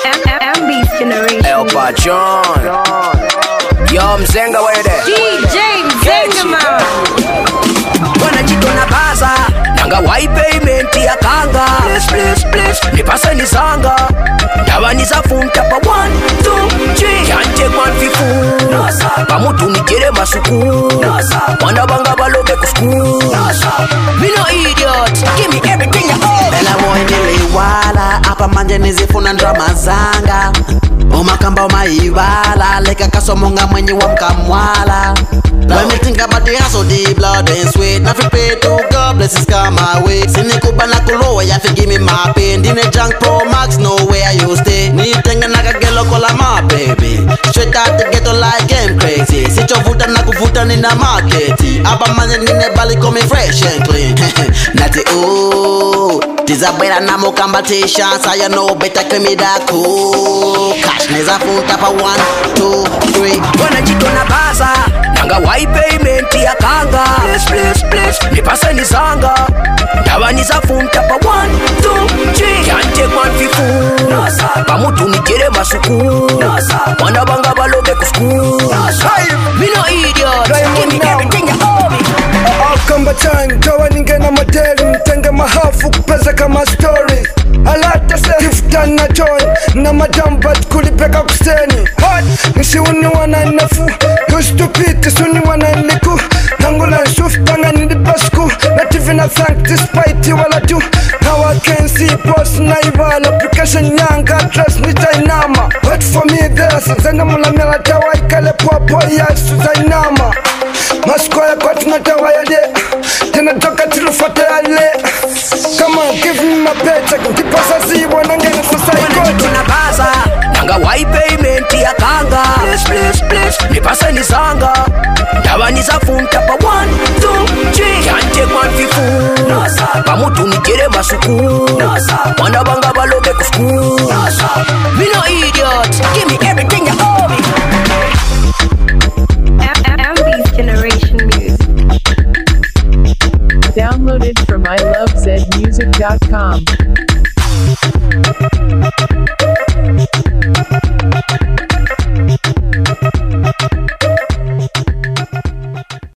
MB's generation. El Pachon. Yo Mzenga wede DJ Mzenga man. Wanajito na baza nanga wai payment ya kanga. Please nipase ni zanga. Dawa ni za funta pa 1, 2, 3. Can't take one fifu pamutu nijere masuku. Wanda banga balobe kusku. Me no idiot, give me everything you owe. Bela boy niliwala hapa manje nizifuna drama zanga. Umakamba umaibala leka kasomonga mwenye wa mkamwala. When me think about the hustle, the blood and sweat, not fi pray to God, blessings come my way. Sinikuba na kulowa, ya fi give me my pain. Dine junk pro max, know where you stay. Ni tenga naka gelo kola my baby. Straight out the ghetto like I'm crazy. Sicho vuta na kuvuta ni na market. Aba manje nine bali come fresh and clean. Nati ooh, tizabwera na mukambation, so you know better kemi da cool. Cash neza funta pa 1, 2, 3. Wanajito na baza nanga wai payment ya kanga. Please nipase ni zanga. Dawa ni za funta pa 1, 2, 3. Can't take one fifu pamutu nijere masuku. Wanda banga balobe kusku. Me no idiot, give me everything you owe me. Akamba time, tawa ninge na madeli. Mtenge mahafu kupeza kama stories. Alata se tifta na join. Na madambat kulipeka kuseni. Hot, nisi uni wana nafu. Kustupiti suni wana niku. Nangula nshufta nga nilibasku. Nativi na thank despite wala do. Now I can see boss na ibala. Application nyanga address ni jainama. Wait for me there, zena mula mela tawa ikale popo ya suzainama. Maskwaya kwa tunatawa ya de. Tena toka tilufate ya le. Come on, give me my paycheck. Kipasa ziwa nangene society. Wanajito na baza nanga wai payment ya kanga. Please nipase ni zanga. Dawa ni za funta pa 1, 2, 3. Can't take one fifu pamutu nijere masuku. Wanda banga balobe kusku. Me no idiot, give me everything you owe me. MB's generation music. Downloaded from ilovezmusic.com.